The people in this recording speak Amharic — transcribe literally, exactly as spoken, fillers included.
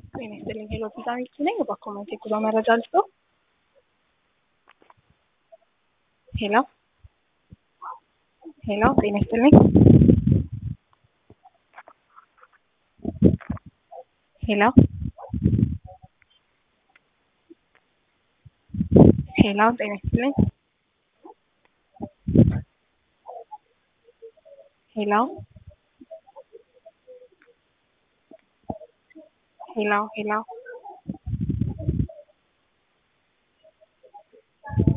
ጤና ይስጥልኝ ሄሎ ቪዛሚት ነኝ በኮሜንት ጉዞ መረጃ ልስጦ ሄሎ ሄሎ ጤና ይስጥልኝ ሄሎ ሄሎ ጤና ይስጥልኝ ሄሎ ሄሎ ሄሎ